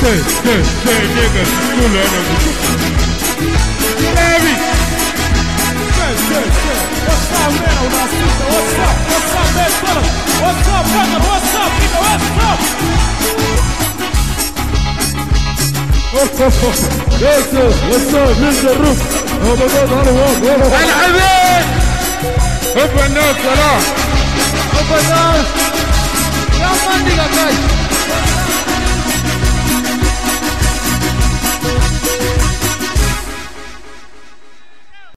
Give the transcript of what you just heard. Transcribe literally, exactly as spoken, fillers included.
say, say, say, nigga, you learn of it. Larry! Say, say, say. What's up, man, on our sister? What's up? What's up, man, brother? What's up, brother? What's up, nigga? What's up? What's up? What's up? What's up? Mister Roof. Oh my God, I don't want. الحبيب. هب الناس صلاح. هب الناس. يا ماني يا جاي.